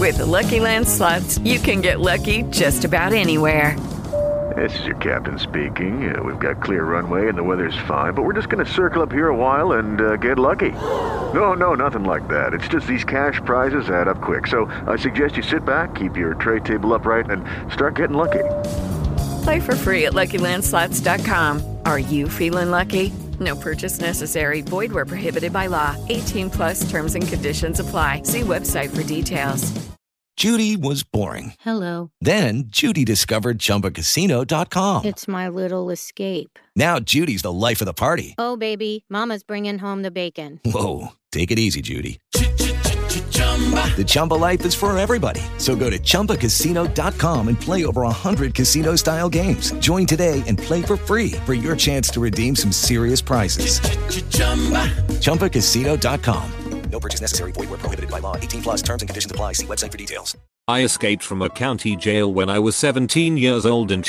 With the Lucky Land Slots, you can get lucky just about anywhere. This is your captain speaking. We've got clear runway and the weather's fine, but we're just going to circle up here a while and get lucky. No, nothing like that. It's just these cash prizes add up quick. So I suggest you sit back, keep your tray table upright, and start getting lucky. Play for free at LuckyLandSlots.com. Are you feeling lucky? No purchase necessary. Void where prohibited by law. 18 plus terms and conditions apply. See website for details. Judy was boring. Hello. Then Judy discovered ChumbaCasino.com. It's my little escape. Now Judy's the life of the party. Oh, baby, mama's bringing home the bacon. Whoa, take it easy, Judy. The Chumba life is for everybody. So go to ChumbaCasino.com and play over 100 casino-style games. Join today and play for free for your chance to redeem some serious prizes. ChumbaCasino.com. No purchase necessary. Void where prohibited by law. 18 plus terms and conditions apply. See website for details. I escaped from a county jail when I was 17 years old in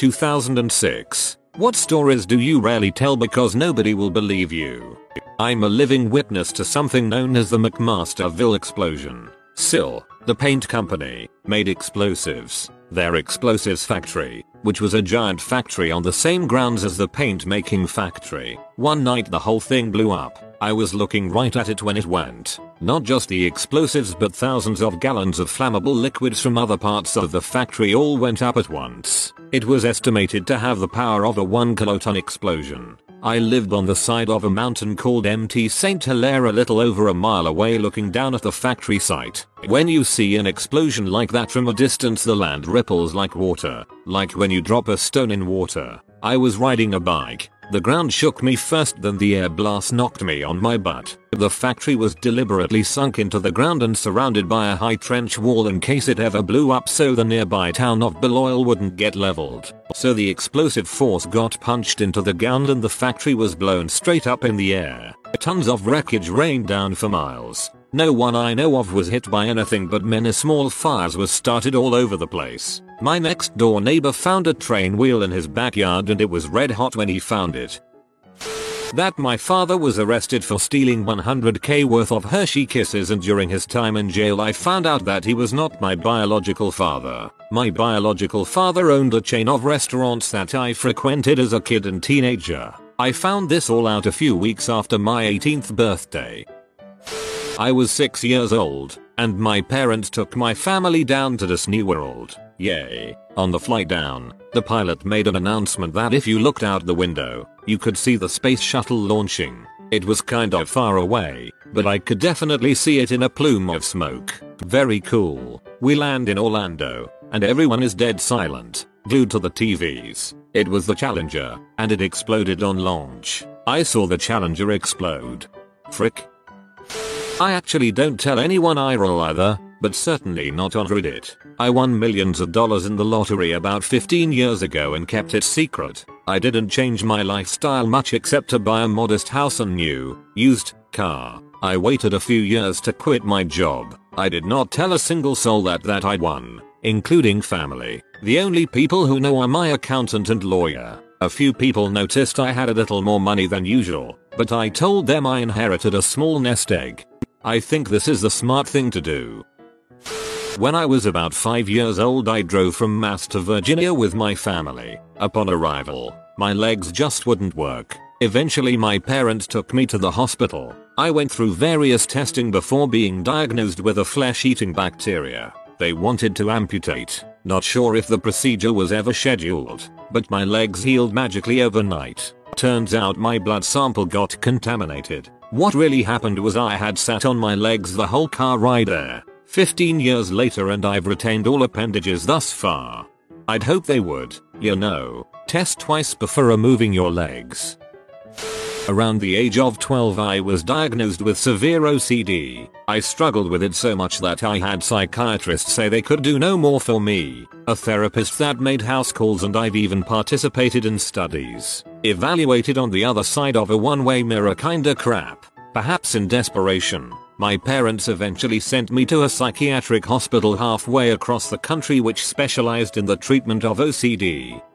2006. What stories do you rarely tell because nobody will believe you? I'm a living witness to something known as the McMasterville explosion. SIL, the paint company, made explosives. Their explosives factory, which was a giant factory on the same grounds as the paint making factory. One night the whole thing blew up. I was looking right at it when it went. Not just the explosives but thousands of gallons of flammable liquids from other parts of the factory all went up at once. It was estimated to have the power of a 1 kiloton explosion. I lived on the side of a mountain called Mt. St. Hilaire a little over a mile away looking down at the factory site. When you see an explosion like that from a distance the land ripples like water, like when you drop a stone in water. I was riding a bike. The ground shook me first, then the air blast knocked me on my butt. The factory was deliberately sunk into the ground and surrounded by a high trench wall in case it ever blew up so the nearby town of Beloil wouldn't get leveled. So the explosive force got punched into the ground and the factory was blown straight up in the air. Tons of wreckage rained down for miles. No one I know of was hit by anything but many small fires were started all over the place. My next door neighbor found a train wheel in his backyard and it was red hot when he found it. That my father was arrested for stealing 100k worth of Hershey Kisses, and during his time in jail I found out that he was not my biological father. My biological father owned a chain of restaurants that I frequented as a kid and teenager. I found this all out a few weeks after my 18th birthday. I was 6 years old, and my parents took my family down to Disney World. Yay. On the flight down, the pilot made an announcement that if you looked out the window, you could see the space shuttle launching. It was kind of far away, but I could definitely see it in a plume of smoke. Very cool. We land in Orlando, and everyone is dead silent, glued to the TVs. It was the Challenger, and it exploded on launch. I saw the Challenger explode. Frick. I actually don't tell anyone I roll either, but certainly not on Reddit. I won millions of dollars in the lottery about 15 years ago and kept it secret. I didn't change my lifestyle much except to buy a modest house and new, used car. I waited a few years to quit my job. I did not tell a single soul that I'd won, including family. The only people who know are my accountant and lawyer. A few people noticed I had a little more money than usual, but I told them I inherited a small nest egg. I think this is the smart thing to do. When I was about 5 years old I drove from Mass to Virginia with my family. Upon arrival, my legs just wouldn't work. Eventually my parents took me to the hospital. I went through various testing before being diagnosed with a flesh-eating bacteria. They wanted to amputate. Not sure if the procedure was ever scheduled, but my legs healed magically overnight. Turns out my blood sample got contaminated. What really happened was I had sat on my legs the whole car ride there. 15 years later and I've retained all appendages thus far. I'd hope they would, you know, test twice before removing your legs. Around the age of 12 I was diagnosed with severe OCD. I struggled with it so much that I had psychiatrists say they could do no more for me. A therapist that made house calls, and I've even participated in studies. Evaluated on the other side of a one-way mirror kinda crap. Perhaps in desperation, my parents eventually sent me to a psychiatric hospital halfway across the country which specialized in the treatment of OCD.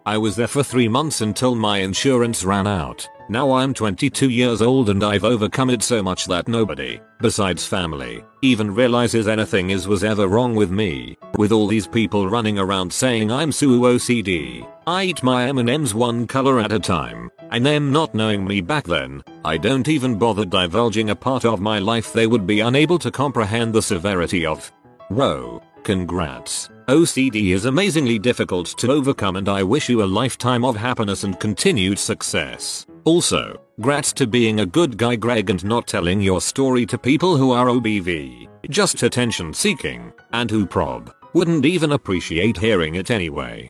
I was there for 3 months until my insurance ran out. Now I'm 22 years old and I've overcome it so much that nobody, besides family, even realizes anything was ever wrong with me. With all these people running around saying I'm so OCD, I eat my M&Ms one color at a time, and them not knowing me back then, I don't even bother divulging a part of my life they would be unable to comprehend the severity of. Whoa, congrats. OCD is amazingly difficult to overcome and I wish you a lifetime of happiness and continued success. Also, grats to being a good guy Greg and not telling your story to people who are OBV, just attention seeking, and who wouldn't even appreciate hearing it anyway.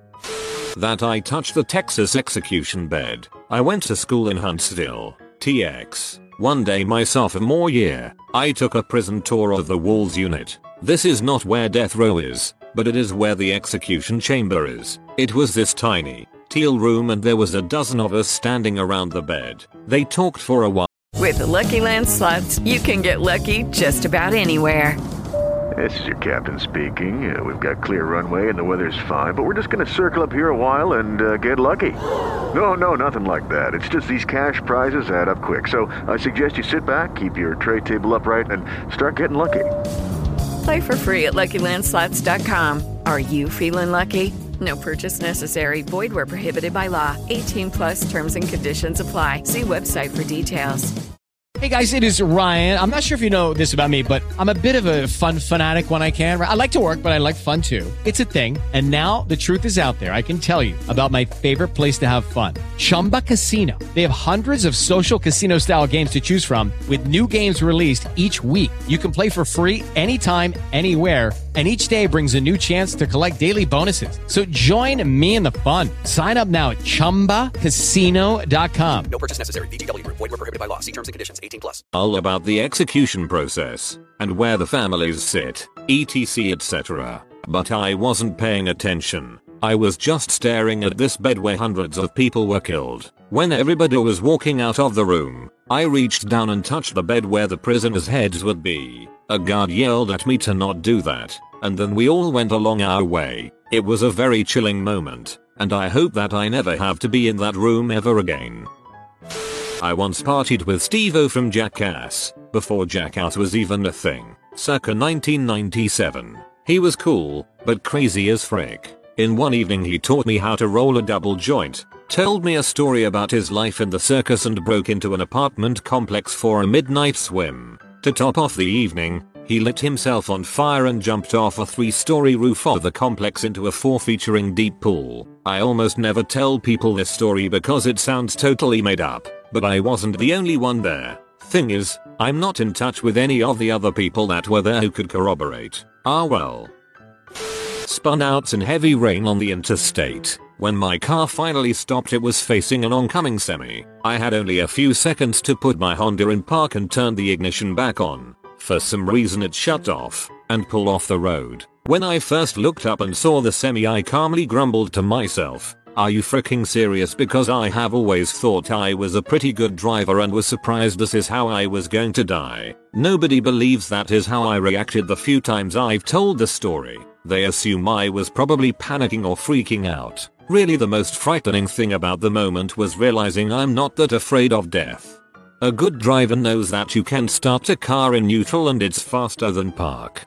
That I touched the Texas execution bed. I went to school in Huntsville, TX. One day my sophomore year, I took a prison tour of the Walls unit. This is not where death row is, but it is where the execution chamber is. It was this tiny, teal room and there was a dozen of us standing around the bed. They talked for a while. With the Lucky Land Slots, you can get lucky just about anywhere. This is your captain speaking. We've got clear runway and the weather's fine, but we're just going to circle up here a while and get lucky. No, nothing like that. It's just these cash prizes add up quick. So I suggest you sit back, keep your tray table upright, and start getting lucky. Play for free at LuckyLandSlots.com. Are you feeling lucky? No purchase necessary. Void where prohibited by law. 18+ terms and conditions apply. See website for details. Hey guys, it is Ryan. I'm not sure if you know this about me, but I'm a bit of a fun fanatic when I can. I like to work, but I like fun too. It's a thing. And now the truth is out there. I can tell you about my favorite place to have fun. Chumba Casino. They have hundreds of social casino style games to choose from with new games released each week. You can play for free anytime, anywhere. And each day brings a new chance to collect daily bonuses. So join me in the fun. Sign up now at ChumbaCasino.com. No purchase necessary. VGW Group. Void where prohibited by law. See terms and conditions. 18+. All about the execution process, and where the families sit, etc etc. But I wasn't paying attention. I was just staring at this bed where hundreds of people were killed. When everybody was walking out of the room, I reached down and touched the bed where the prisoners' heads would be. A guard yelled at me to not do that, and then we all went along our way. It was a very chilling moment, and I hope that I never have to be in that room ever again. I once partied with Steve-O from Jackass, before Jackass was even a thing, circa 1997. He was cool, but crazy as frick. In one evening he taught me how to roll a double joint, told me a story about his life in the circus and broke into an apartment complex for a midnight swim. To top off the evening, he lit himself on fire and jumped off a 3-story roof of the complex into a 4-featuring deep pool. I almost never tell people this story because it sounds totally made up, but I wasn't the only one there. Thing is, I'm not in touch with any of the other people that were there who could corroborate. Ah well. Spun out in heavy rain on the interstate. When my car finally stopped, it was facing an oncoming semi. I had only a few seconds to put my Honda in park and turn the ignition back on. For some reason it shut off and pulled off the road. When I first looked up and saw the semi, I calmly grumbled to myself, "Are you freaking serious?" Because I have always thought I was a pretty good driver and was surprised this is how I was going to die. Nobody believes that is how I reacted the few times I've told the story. They assume I was probably panicking or freaking out. Really, the most frightening thing about the moment was realizing I'm not that afraid of death. A good driver knows that you can start a car in neutral and it's faster than park.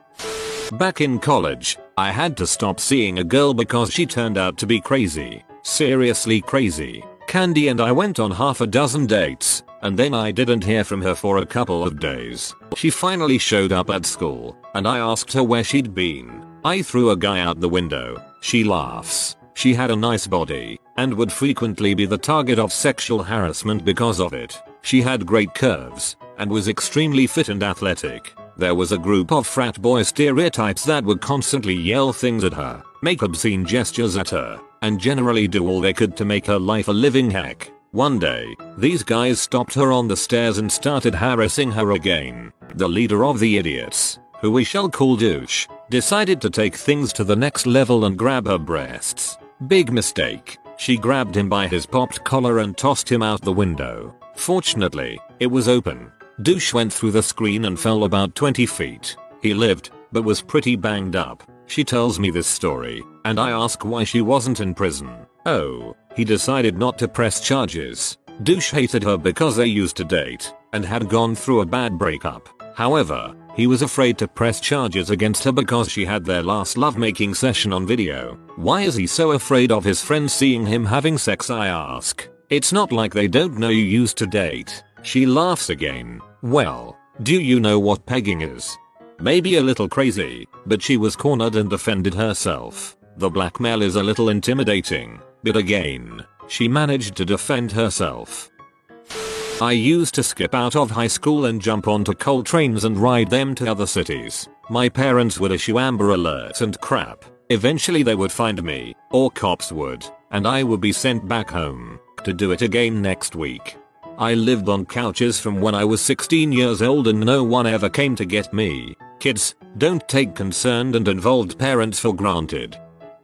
Back in college, I had to stop seeing a girl because she turned out to be crazy. Seriously crazy. Candy and I went on half a dozen dates, and then I didn't hear from her for a couple of days. She finally showed up at school, and I asked her where she'd been. I threw a guy out the window. She laughs. She had a nice body, and would frequently be the target of sexual harassment because of it. She had great curves, and was extremely fit and athletic. There was a group of frat boy stereotypes that would constantly yell things at her, make obscene gestures at her, and generally do all they could to make her life a living heck. One day, these guys stopped her on the stairs and started harassing her again. The leader of the idiots, who we shall call Douche, decided to take things to the next level and grab her breasts. Big mistake. She grabbed him by his popped collar and tossed him out the window. Fortunately, it was open. Douche went through the screen and fell about 20 feet. He lived, but was pretty banged up. She tells me this story, and I ask why she wasn't in prison. Oh, he decided not to press charges. Douche hated her because they used to date, and had gone through a bad breakup. However, he was afraid to press charges against her because she had their last lovemaking session on video. Why is he so afraid of his friends seeing him having sex, I ask. It's not like they don't know you used to date. She laughs again. Well, do you know what pegging is? Maybe a little crazy, but she was cornered and defended herself. The blackmail is a little intimidating, but again, she managed to defend herself. I used to skip out of high school and jump onto coal trains and ride them to other cities. My parents would issue Amber Alerts and crap. Eventually they would find me, or cops would, and I would be sent back home to do it again next week. I lived on couches from when I was 16 years old and no one ever came to get me. Kids, don't take concerned and involved parents for granted.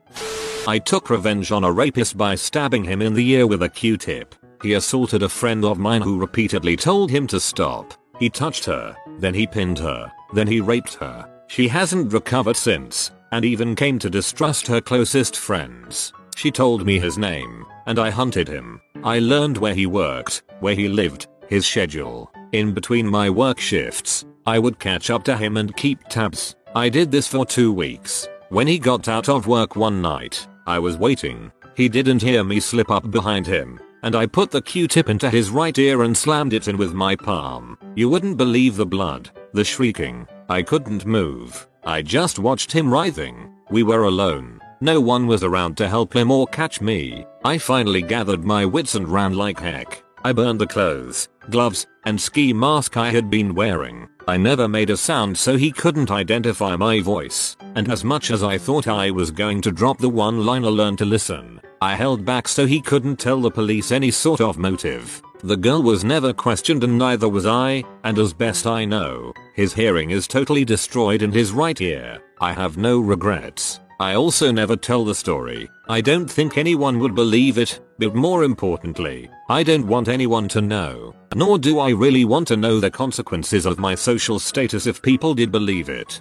I took revenge on a rapist by stabbing him in the ear with a Q-tip. He assaulted a friend of mine who repeatedly told him to stop. He touched her, then he pinned her, then he raped her. She hasn't recovered since, and even came to distrust her closest friends. She told me his name, and I hunted him. I learned where he worked, where he lived, his schedule. In between my work shifts, I would catch up to him and keep tabs. I did this for 2 weeks. When he got out of work one night, I was waiting. He didn't hear me slip up behind him, and I put the Q-tip into his right ear and slammed it in with my palm. You wouldn't believe the blood, the shrieking. I couldn't move. I just watched him writhing. We were alone. No one was around to help him or catch me. I finally gathered my wits and ran like heck. I burned the clothes, gloves, and ski mask I had been wearing. I never made a sound so he couldn't identify my voice, and as much as I thought I was going to drop the one-liner "learn to listen," I held back so he couldn't tell the police any sort of motive. The girl was never questioned and neither was I, and as best I know, his hearing is totally destroyed in his right ear. I have no regrets. I also never tell the story. I don't think anyone would believe it, but more importantly, I don't want anyone to know. Nor do I really want to know the consequences of my social status if people did believe it.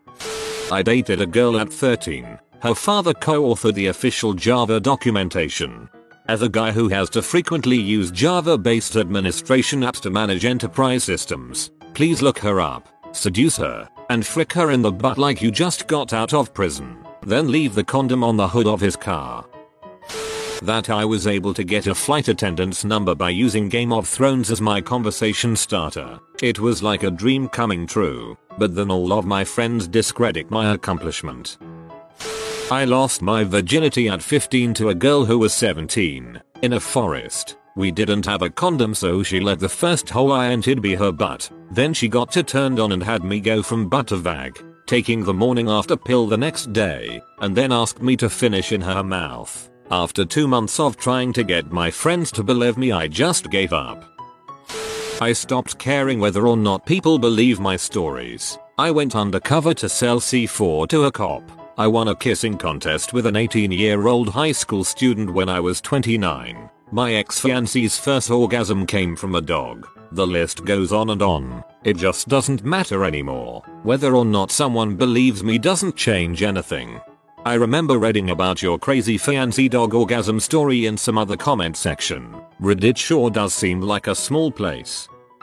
I dated a girl at 13. Her father co-authored the official Java documentation. As a guy who has to frequently use Java-based administration apps to manage enterprise systems, please look her up, seduce her, and frick her in the butt like you just got out of prison. Then leave the condom on the hood of his car. That I was able to get a flight attendant's number by using Game of Thrones as my conversation starter. It was like a dream coming true, but then all of my friends discredit my accomplishment. I lost my virginity at 15 to a girl who was 17, in a forest. We didn't have a condom so she let the first hole I entered be her butt. Then she got turned on and had me go from butt to vag, taking the morning after pill the next day, and then asked me to finish in her mouth. After 2 months of trying to get my friends to believe me, I just gave up. I stopped caring whether or not people believe my stories. I went undercover to sell C4 to a cop. I won a kissing contest with an 18-year-old high school student when I was 29. My ex-fiancee's first orgasm came from a dog. The list goes on and on. It just doesn't matter anymore. Whether or not someone believes me doesn't change anything. I remember reading about your crazy fiancé dog orgasm story in some other comment section. Reddit sure does seem like a small place.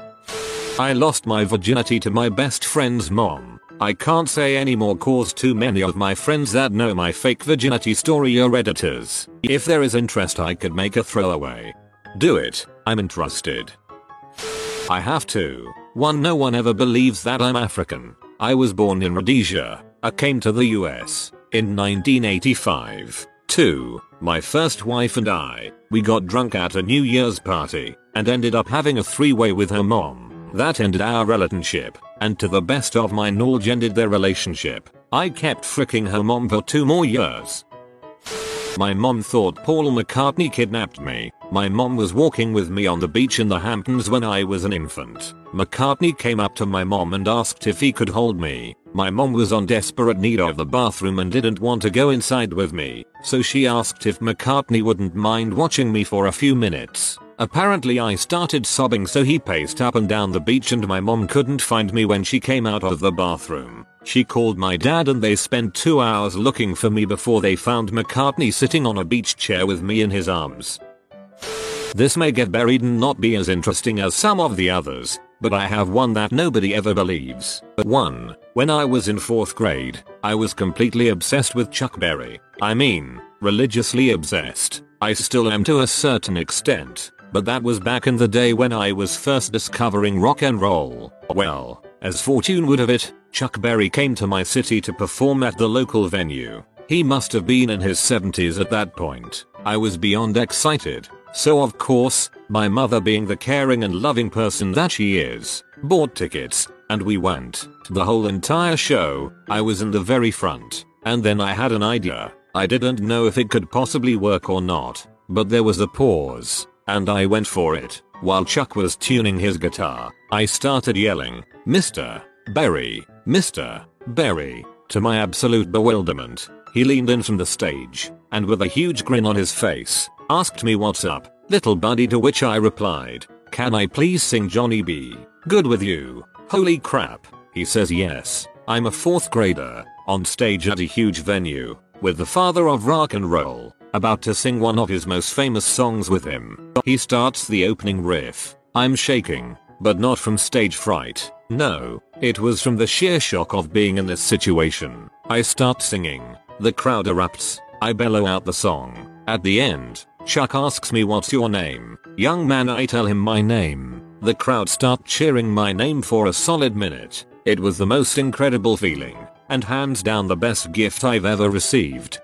I lost my virginity to my best friend's mom. I can't say any more cause too many of my friends that know my fake virginity story are Redditors. If there is interest I could make a throwaway. Do it, I'm interested. I have to. 1. No one ever believes that I'm African. I was born in Rhodesia. I came to the US in 1985. 2. My first wife and I, we got drunk at a New Year's party and ended up having a three-way with her mom. That ended our relationship, and to the best of my knowledge ended their relationship. I kept fricking her mom for 2 more years. My mom thought Paul McCartney kidnapped me. My mom was walking with me on the beach in the Hamptons when I was an infant. McCartney came up to my mom and asked if he could hold me. My mom was on desperate need of the bathroom and didn't want to go inside with me, so she asked if McCartney wouldn't mind watching me for a few minutes. Apparently I started sobbing, so he paced up and down the beach and my mom couldn't find me when she came out of the bathroom. She called my dad and they spent 2 hours looking for me before they found McCartney sitting on a beach chair with me in his arms. This may get buried and not be as interesting as some of the others, but I have one that nobody ever believes. 1. When I was in 4th grade, I was completely obsessed with Chuck Berry. I mean, religiously obsessed. I still am to a certain extent, but that was back in the day when I was first discovering rock and roll. Well, as fortune would have it, Chuck Berry came to my city to perform at the local venue. He must have been in his 70s at that point. I was beyond excited. So of course, my mother, being the caring and loving person that she is, bought tickets, and we went. The whole entire show, I was in the very front, and then I had an idea. I didn't know if it could possibly work or not, but there was a pause, and I went for it. While Chuck was tuning his guitar, I started yelling, "Mr. Berry, Mr. Berry." To my absolute bewilderment, he leaned in from the stage, and with a huge grin on his face, asked me what's up, little buddy, to which I replied, "Can I please sing Johnny B. Good with you?" Holy crap, he says yes. I'm a 4th grader, on stage at a huge venue, with the father of rock and roll, about to sing one of his most famous songs with him. He starts the opening riff. I'm shaking, but not from stage fright. No, it was from the sheer shock of being in this situation. I start singing. The crowd erupts. I bellow out the song. At the end, Chuck asks me, "What's your name, young man?" I tell him my name. The crowd start cheering my name for a solid minute. It was the most incredible feeling, and hands down the best gift I've ever received.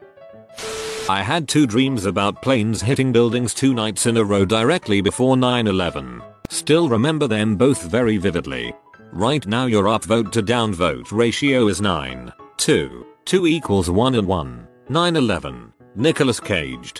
I had 2 dreams about planes hitting buildings 2 nights in a row directly before 9/11. Still remember them both very vividly. Right now your upvote to downvote ratio is 9:2. 2 equals 1 and 1. 9/11. Nicolas Caged.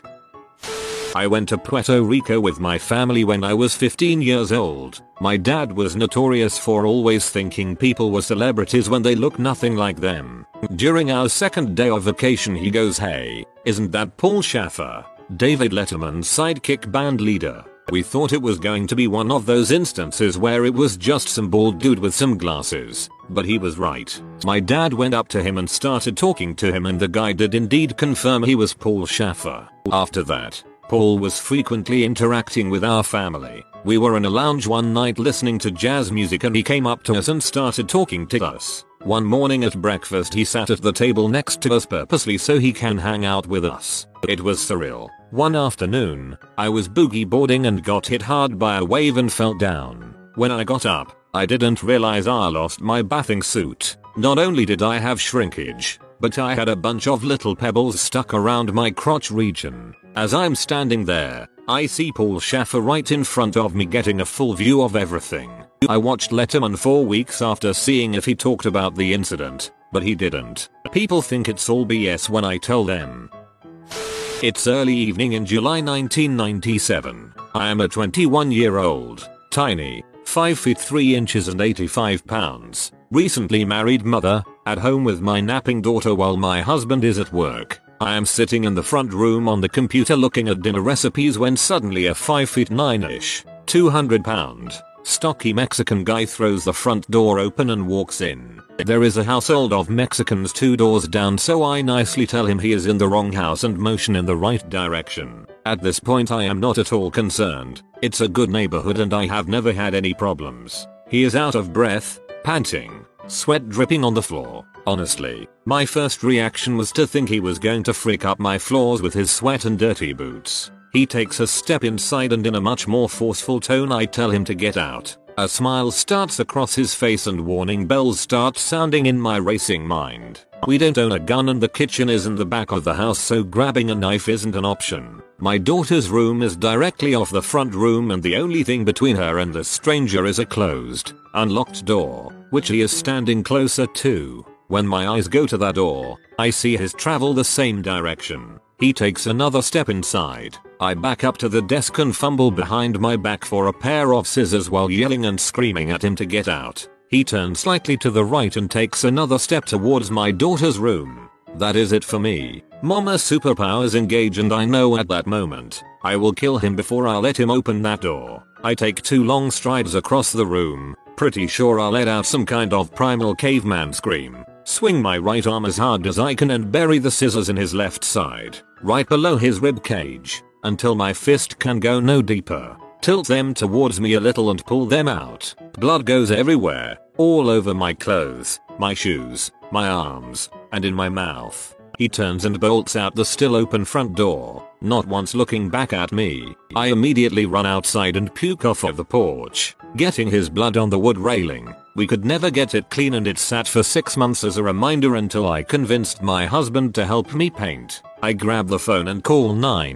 I went to Puerto Rico with my family when I was 15 years old. My dad was notorious for always thinking people were celebrities when they look nothing like them. During our second day of vacation he goes, "Hey, isn't that Paul Shaffer, David Letterman's sidekick band leader?" We thought it was going to be one of those instances where it was just some bald dude with some glasses, but he was right. My dad went up to him and started talking to him, and the guy did indeed confirm he was Paul Shaffer. After that, Paul was frequently interacting with our family. We were in a lounge one night listening to jazz music and he came up to us and started talking to us. One morning at breakfast he sat at the table next to us purposely so he can hang out with us. It was surreal. One afternoon, I was boogie boarding and got hit hard by a wave and fell down. When I got up, I didn't realize I lost my bathing suit. Not only did I have shrinkage, but I had a bunch of little pebbles stuck around my crotch region. As I'm standing there, I see Paul Shaffer right in front of me getting a full view of everything. I watched Letterman 4 weeks after seeing if he talked about the incident, but he didn't. People think it's all BS when I tell them. It's early evening in July 1997. I am a 21-year-old, tiny, 5 feet 3 inches and 85 pounds, recently married mother, at home with my napping daughter while my husband is at work. I am sitting in the front room on the computer looking at dinner recipes when suddenly a 5 feet 9-ish, 200 pound, stocky Mexican guy throws the front door open and walks in. There is a household of Mexicans 2 doors down, so I nicely tell him he is in the wrong house and motion in the right direction. At this point I am not at all concerned. It's a good neighborhood and I have never had any problems. He is out of breath, panting, sweat dripping on the floor. Honestly, my first reaction was to think he was going to freak up my floors with his sweat and dirty boots. He takes a step inside and in a much more forceful tone I tell him to get out. A smile starts across his face and warning bells start sounding in my racing mind. We don't own a gun and the kitchen is in the back of the house, so grabbing a knife isn't an option. My daughter's room is directly off the front room and the only thing between her and the stranger is a closed, unlocked door, which he is standing closer to. When my eyes go to that door, I see his travel the same direction. He takes another step inside. I back up to the desk and fumble behind my back for a pair of scissors while yelling and screaming at him to get out. He turns slightly to the right and takes another step towards my daughter's room. That is it for me. Mama superpowers engage, and I know at that moment, I will kill him before I'll let him open that door. I take 2 long strides across the room, pretty sure I'll let out some kind of primal caveman scream, swing my right arm as hard as I can and bury the scissors in his left side, right below his rib cage, until my fist can go no deeper. Tilt them towards me a little and pull them out. Blood goes everywhere, all over my clothes, my shoes, my arms, and in my mouth. He turns and bolts out the still open front door, not once looking back at me. I immediately run outside and puke off of the porch, getting his blood on the wood railing. We could never get it clean, and it sat for 6 months as a reminder until I convinced my husband to help me paint. I grab the phone and call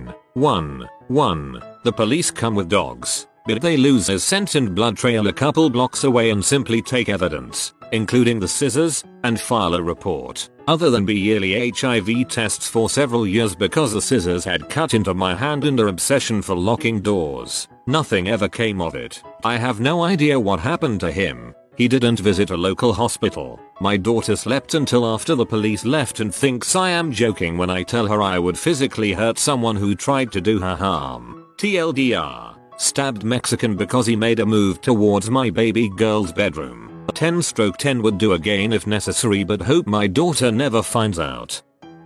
911. The police come with dogs, but they lose a scent and blood trail a couple blocks away and simply take evidence, including the scissors, and file a report. Other than yearly HIV tests for several years because the scissors had cut into my hand and an obsession for locking doors, nothing ever came of it. I have no idea what happened to him. He didn't visit a local hospital. My daughter slept until after the police left and thinks I am joking when I tell her I would physically hurt someone who tried to do her harm. TLDR. Stabbed Mexican because he made a move towards my baby girl's bedroom. 10/10 would do again if necessary, but hope my daughter never finds out.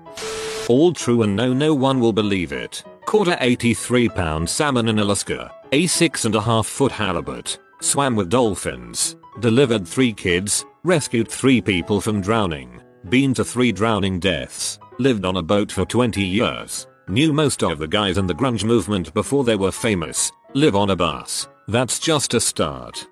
All true, and no one will believe it. Caught a 83-pound salmon in Alaska. A 6.5-foot halibut. Swam with dolphins. Delivered 3 kids. Rescued 3 people from drowning. Been to 3 drowning deaths. Lived on a boat for 20 years. Knew most of the guys in the grunge movement before they were famous. Live on a bus. That's just a start.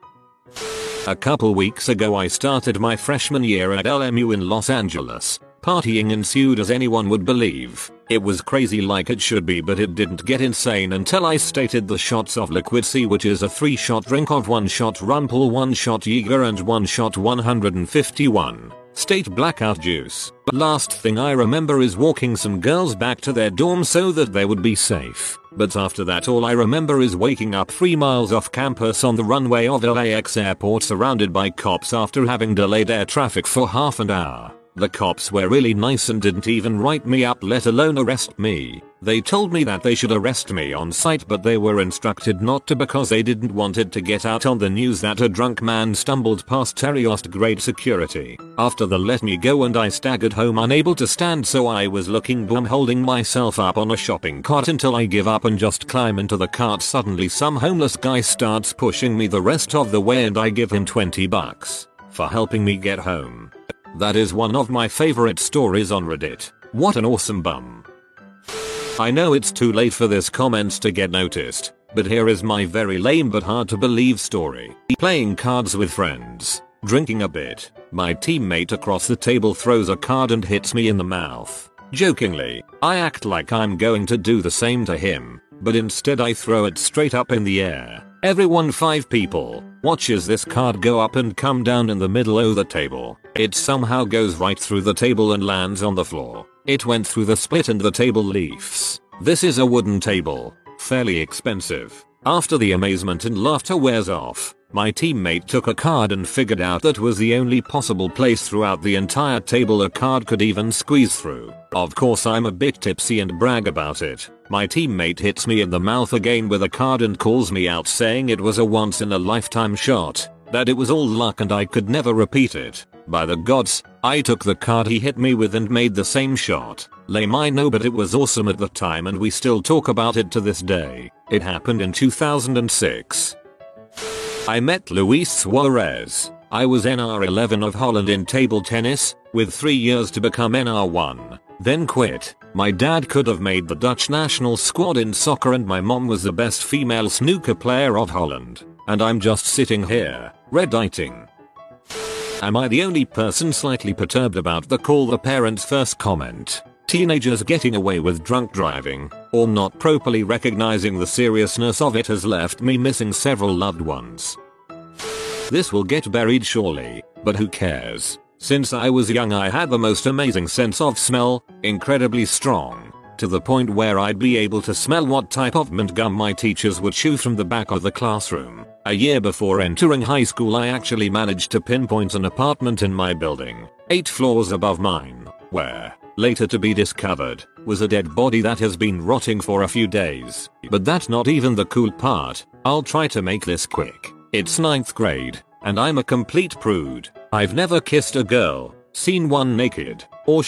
A couple weeks ago I started my freshman year at LMU in Los Angeles. Partying ensued as anyone would believe. It was crazy like it should be, but it didn't get insane until I stated the shots of Liquid C, which is a 3-shot drink of 1 shot Rumpel, 1 shot Jaeger, and 1 shot 151. State blackout juice. Last thing I remember is walking some girls back to their dorm so that they would be safe. But after that all I remember is waking up 3 miles off campus on the runway of LAX airport surrounded by cops after having delayed air traffic for half an hour. The cops were really nice and didn't even write me up, let alone arrest me. They told me that they should arrest me on site, but they were instructed not to because they didn't want it to get out on the news that a drunk man stumbled past Teriost grade security. After they let me go and I staggered home unable to stand, so I was looking bum holding myself up on a shopping cart until I give up and just climb into the cart. Suddenly some homeless guy starts pushing me the rest of the way and I give him $20 for helping me get home. That is one of my favorite stories on Reddit. What an awesome bum. I know it's too late for this comment to get noticed, but here is my very lame but hard to believe story. Playing cards with friends. Drinking a bit. My teammate across the table throws a card and hits me in the mouth. Jokingly, I act like I'm going to do the same to him, but instead I throw it straight up in the air. Everyone, 5 people, watches this card go up and come down in the middle of the table. It somehow goes right through the table and lands on the floor. It went through the split and the table leaves. This is a wooden table, fairly expensive. After the amazement and laughter wears off, my teammate took a card and figured out that was the only possible place throughout the entire table a card could even squeeze through. Of course I'm a bit tipsy and brag about it. My teammate hits me in the mouth again with a card and calls me out, saying it was a once in a lifetime shot, that it was all luck and I could never repeat it. By the gods, I took the card he hit me with and made the same shot. Lame, I know, but it was awesome at the time and we still talk about it to this day. It happened in 2006. I met Luis Suarez. I was NR11 of Holland in table tennis, with 3 years to become NR1. Then quit. My dad could have made the Dutch national squad in soccer and my mom was the best female snooker player of Holland. And I'm just sitting here, redditing. Am I the only person slightly perturbed about the call the parents' first comment? Teenagers getting away with drunk driving, or not properly recognizing the seriousness of it has left me missing several loved ones. This will get buried surely, but who cares? Since I was young I had the most amazing sense of smell, incredibly strong, to the point where I'd be able to smell what type of mint gum my teachers would chew from the back of the classroom. A year before entering high school I actually managed to pinpoint an apartment in my building, 8 floors above mine, where later to be discovered, was a dead body that has been rotting for a few days. But that's not even the cool part. I'll try to make this quick. It's 9th grade, and I'm a complete prude. I've never kissed a girl, seen one naked, or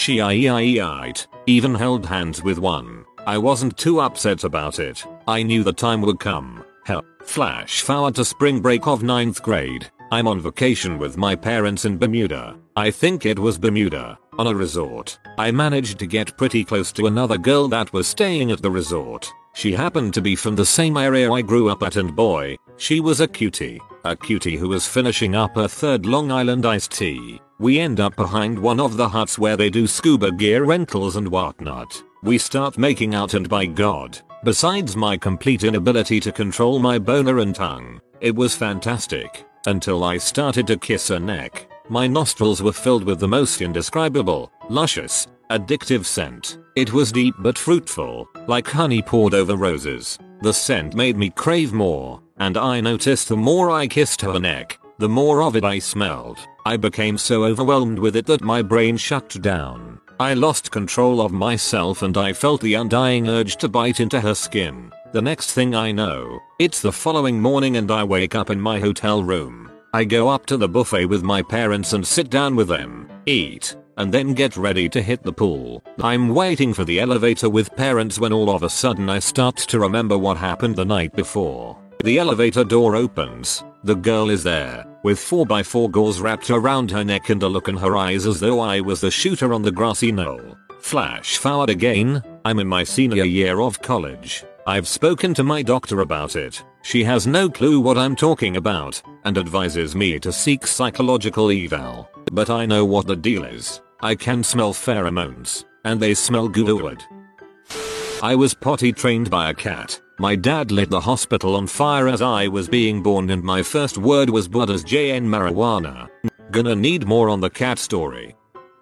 even held hands with one. I wasn't too upset about it. I knew the time would come. Hell. Flash forward to spring break of 9th grade. I'm on vacation with my parents in Bermuda. I think it was Bermuda, on a resort. I managed to get pretty close to another girl that was staying at the resort. She happened to be from the same area I grew up at, and boy, she was a cutie. A cutie who was finishing up her 3rd Long Island iced tea. We end up behind one of the huts where they do scuba gear rentals and whatnot. We start making out, and by God, besides my complete inability to control my boner and tongue, it was fantastic. Until I started to kiss her neck. My nostrils were filled with the most indescribable, luscious, addictive scent. It was deep but fruitful, like honey poured over roses. The scent made me crave more, and I noticed the more I kissed her neck, the more of it I smelled. I became so overwhelmed with it that my brain shut down. I lost control of myself, and I felt the undying urge to bite into her skin. The next thing I know, it's the following morning and I wake up in my hotel room. I go up to the buffet with my parents and sit down with them, eat, and then get ready to hit the pool. I'm waiting for the elevator with parents when all of a sudden I start to remember what happened the night before. The elevator door opens. The girl is there, with 4x4 gauze wrapped around her neck and a look in her eyes as though I was the shooter on the grassy knoll. Flash forward again, I'm in my senior year of college. I've spoken to my doctor about it. She has no clue what I'm talking about, and advises me to seek psychological eval. But I know what the deal is. I can smell pheromones, and they smell good. I was potty trained by a cat. My dad lit the hospital on fire as I was being born, and my first word was blood as JN marijuana. Gonna need more on the cat story.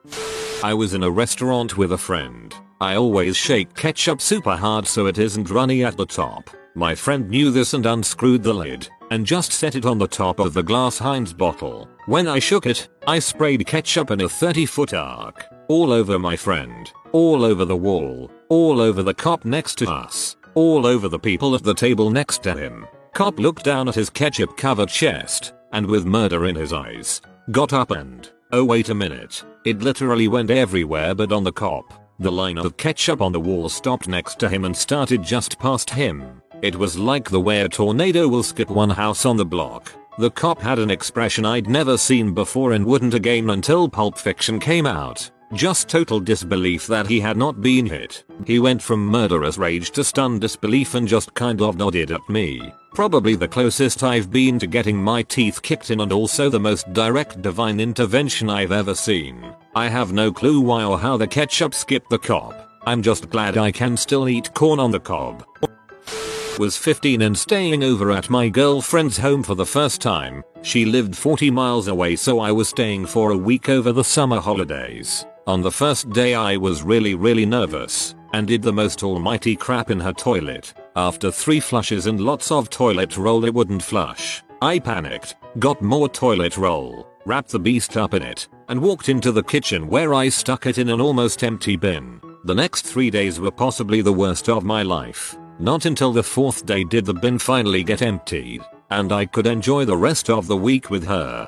I was in a restaurant with a friend. I always shake ketchup super hard so it isn't runny at the top. My friend knew this and unscrewed the lid, and just set it on the top of the glass Heinz bottle. When I shook it, I sprayed ketchup in a 30-foot arc. All over my friend, all over the wall, all over the cop next to us, all over the people at the table next to him. Cop looked down at his ketchup-covered chest, and with murder in his eyes, got up and, oh wait a minute, it literally went everywhere but on the cop. The line of ketchup on the wall stopped next to him and started just past him. It was like the way a tornado will skip one house on the block. The cop had an expression I'd never seen before and wouldn't again until Pulp Fiction came out. Just total disbelief that he had not been hit. He went from murderous rage to stunned disbelief and just kind of nodded at me. Probably the closest I've been to getting my teeth kicked in, and also the most direct divine intervention I've ever seen. I have no clue why or how the ketchup skipped the cop. I'm just glad I can still eat corn on the cob. Was 15 and staying over at my girlfriend's home for the first time. She lived 40 miles away, so I was staying for a week over the summer holidays. On the first day I was really nervous, and did the most almighty crap in her toilet. After 3 flushes and lots of toilet roll it wouldn't flush. I panicked, got more toilet roll, wrapped the beast up in it, and walked into the kitchen where I stuck it in an almost empty bin. The next 3 days were possibly the worst of my life. Not until the 4th day did the bin finally get emptied, and I could enjoy the rest of the week with her.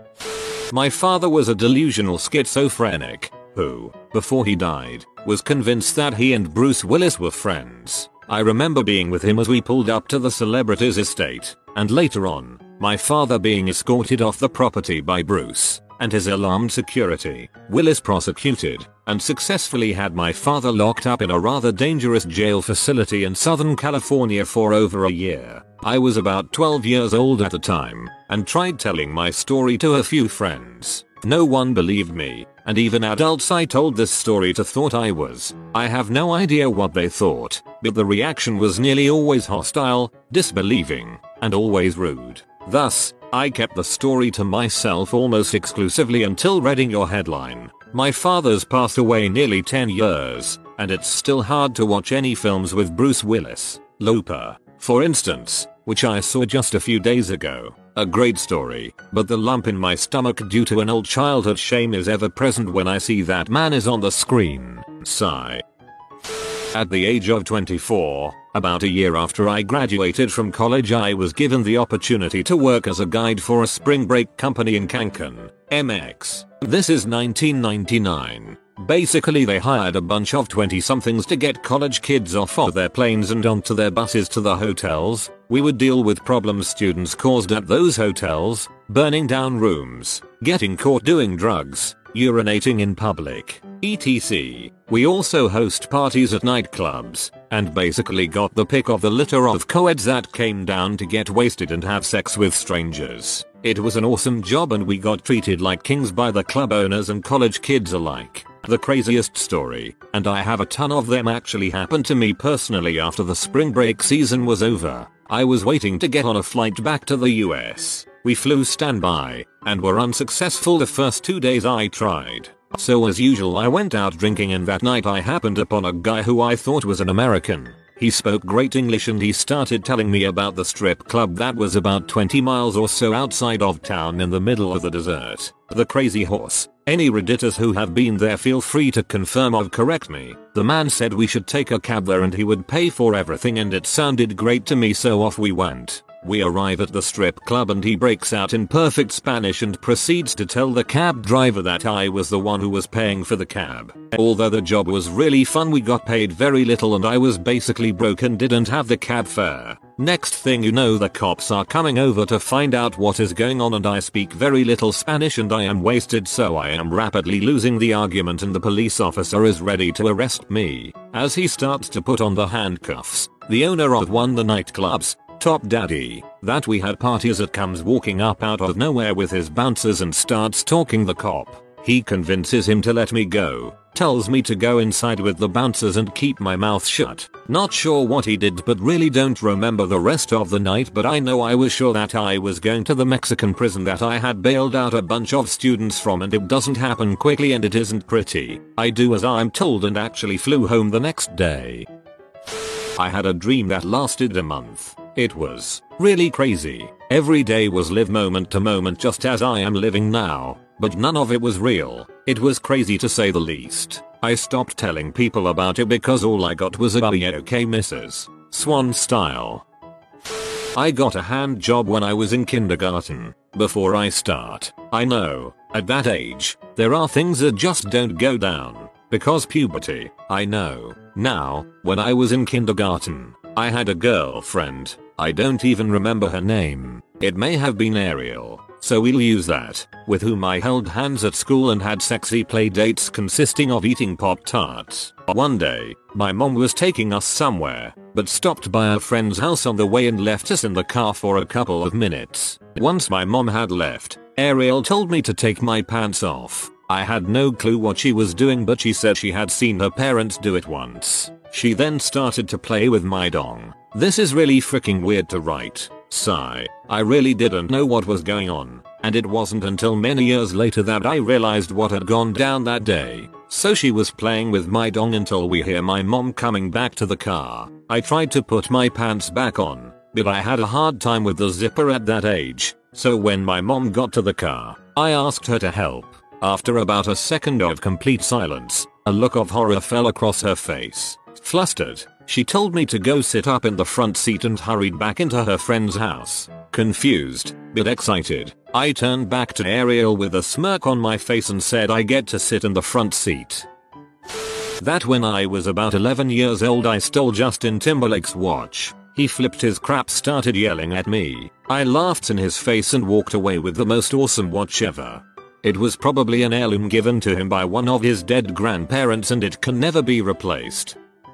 My father was a delusional schizophrenic who, before he died, was convinced that he and Bruce Willis were friends. I remember being with him as we pulled up to the celebrity's estate, and later on, my father being escorted off the property by Bruce and his alarmed security. Willis prosecuted and successfully had my father locked up in a rather dangerous jail facility in Southern California for over a year. I was about 12 years old at the time and tried telling my story to a few friends. No one believed me, and even adults I told this story to thought I was. I have no idea what they thought, but the reaction was nearly always hostile, disbelieving, and always rude. Thus, I kept the story to myself almost exclusively until reading your headline. My father's passed away nearly 10 years, and it's still hard to watch any films with Bruce Willis. Looper, for instance, which I saw just a few days ago. A great story, but the lump in my stomach due to an old childhood shame is ever present when I see that man is on the screen. Sigh. At the age of 24, about a year after I graduated from college, I was given the opportunity to work as a guide for a spring break company in Cancun, MX. This is 1999. Basically, they hired a bunch of 20-somethings to get college kids off of their planes and onto their buses to the hotels. We would deal with problems students caused at those hotels, burning down rooms, getting caught doing drugs, urinating in public, etc. We also host parties at nightclubs, and basically got the pick of the litter of co-eds that came down to get wasted and have sex with strangers. It was an awesome job and we got treated like kings by the club owners and college kids alike. The craziest story, and I have a ton of them, actually happened to me personally after the spring break season was over. I was waiting to get on a flight back to the US. We flew standby, and were unsuccessful the first 2 days I tried. So as usual I went out drinking, and that night I happened upon a guy who I thought was an American. He spoke great English and he started telling me about the strip club that was about 20 miles or so outside of town in the middle of the desert. The Crazy Horse. Any Reddittors who have been there feel free to confirm or correct me. The man said we should take a cab there and he would pay for everything, and it sounded great to me, so off we went. We arrive at the strip club and he breaks out in perfect Spanish and proceeds to tell the cab driver that I was the one who was paying for the cab. Although the job was really fun, we got paid very little and I was basically broke and didn't have the cab fare. Next thing you know, the cops are coming over to find out what is going on, and I speak very little Spanish and I am wasted, so I am rapidly losing the argument and the police officer is ready to arrest me. As he starts to put on the handcuffs, the owner of one of the nightclubs, Top Daddy, that we had parties at, comes walking up out of nowhere with his bouncers and starts talking the cop. He convinces him to let me go, tells me to go inside with the bouncers and keep my mouth shut. Not sure what he did, but really don't remember the rest of the night, but I know I was sure that I was going to the Mexican prison that I had bailed out a bunch of students from, and it doesn't happen quickly and it isn't pretty. I do as I'm told and actually flew home the next day. I had a dream that lasted a month. It was really crazy. Every day was live moment to moment just as I am living now, but none of it was real. It was crazy to say the least. I stopped telling people about it because all I got was a "yeah, okay Mrs. Swan" style. I got a hand job when I was in kindergarten. Before I start, I know, at that age, there are things that just don't go down. Because puberty, I know. Now, when I was in kindergarten, I had a girlfriend. I don't even remember her name. It may have been Ariel, so we'll use that, with whom I held hands at school and had sexy play dates consisting of eating Pop-Tarts. One day, my mom was taking us somewhere, but stopped by a friend's house on the way and left us in the car for a couple of minutes. Once my mom had left, Ariel told me to take my pants off. I had no clue what she was doing, but she said she had seen her parents do it once. She then started to play with my dong. This is really freaking weird to write. Sigh. I really didn't know what was going on, and it wasn't until many years later that I realized what had gone down that day. So she was playing with my dong until we hear my mom coming back to the car. I tried to put my pants back on, but I had a hard time with the zipper at that age. So when my mom got to the car, I asked her to help. After about a second of complete silence, a look of horror fell across her face. Flustered, she told me to go sit up in the front seat and hurried back into her friend's house. Confused, but excited, I turned back to Ariel with a smirk on my face and said I get to sit in the front seat. That when I was about 11 years old I stole Justin Timberlake's watch. He flipped his crap, started yelling at me. I laughed in his face and walked away with the most awesome watch ever. It was probably an heirloom given to him by one of his dead grandparents and it can never be replaced.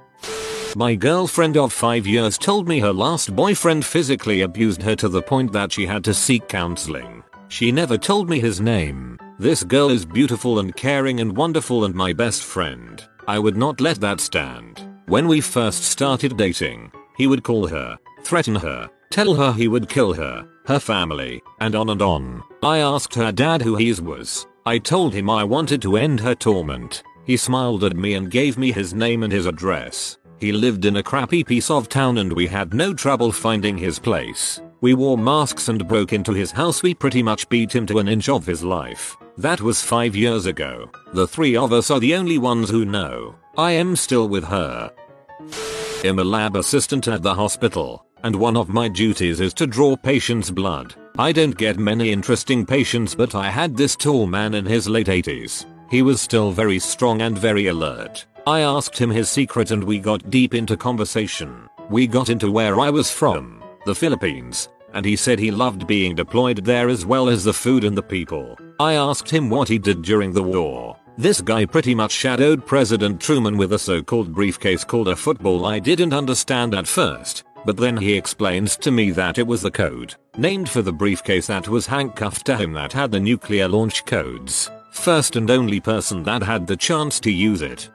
My girlfriend of 5 years told me her last boyfriend physically abused her to the point that she had to seek counseling. She never told me his name. This girl is beautiful and caring and wonderful and my best friend. I would not let that stand. When we first started dating, he would call her, threaten her, tell her he would kill her, her family, and on and on. I asked her dad who he was. I told him I wanted to end her torment. He smiled at me and gave me his name and his address. He lived in a crappy piece of town and we had no trouble finding his place. We wore masks and broke into his house. We pretty much beat him to an inch of his life. That was 5 years ago. The three of us are the only ones who know. I am still with her. I'm a lab assistant at the hospital, and one of my duties is to draw patients' blood. I don't get many interesting patients, but I had this tall man in his late 80s. He was still very strong and very alert. I asked him his secret and we got deep into conversation. We got into where I was from, the Philippines, and he said he loved being deployed there as well as the food and the people. I asked him what he did during the war. This guy pretty much shadowed President Truman with a so-called briefcase called a football. I didn't understand at first, but then he explains to me that it was the code named for the briefcase that was handcuffed to him that had the nuclear launch codes. First and only person that had the chance to use it.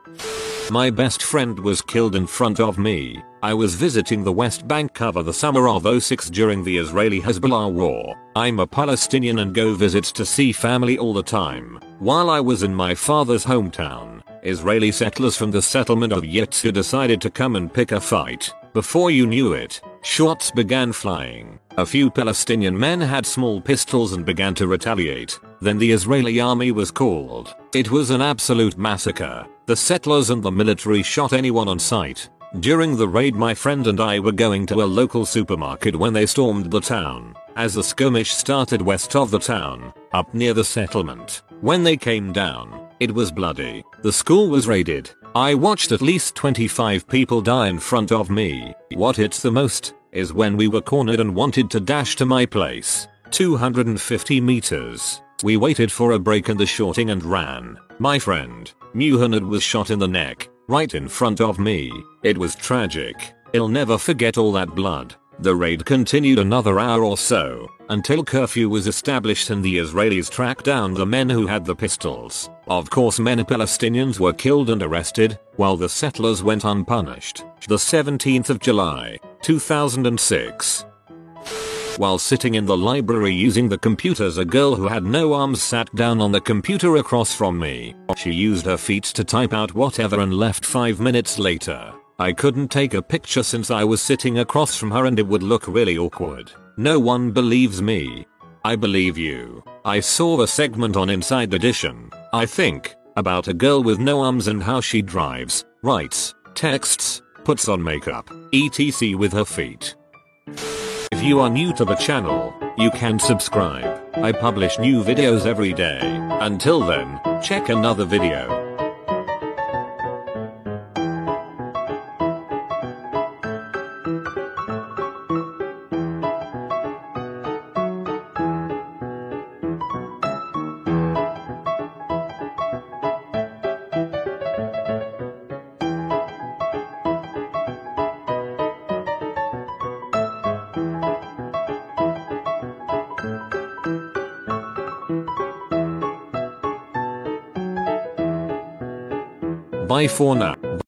My best friend was killed in front of me. I was visiting the West Bank over the summer of '06 during the Israeli-Hezbollah war. I'm a Palestinian and go visits to see family all the time. While I was in my father's hometown, Israeli settlers from the settlement of Yitzu decided to come and pick a fight. Before you knew it, shots began flying. A few Palestinian men had small pistols and began to retaliate. Then the Israeli army was called. It was an absolute massacre. The settlers and the military shot anyone on sight. During the raid, my friend and I were going to a local supermarket when they stormed the town. As the skirmish started west of the town, up near the settlement, when they came down, it was bloody. The school was raided. I watched at least 25 people die in front of me. What hits the most is when we were cornered and wanted to dash to my place. 250 meters. We waited for a break in the shorting and ran. My friend, Muhammad, was shot in the neck, right in front of me. It was tragic. I'll never forget all that blood. The raid continued another hour or so, until curfew was established and the Israelis tracked down the men who had the pistols. Of course, many Palestinians were killed and arrested, while the settlers went unpunished. The 17th of July, 2006. While sitting in the library using the computers, a girl who had no arms sat down on the computer across from me. She used her feet to type out whatever and left 5 minutes later. I couldn't take a picture since I was sitting across from her and it would look really awkward. No one believes me. I believe you. I saw a segment on Inside Edition, I think, about a girl with no arms and how she drives, writes, texts, puts on makeup, etc. with her feet. If you are new to the channel, you can subscribe. I publish new videos every day. Until then, check another video. Bye for now.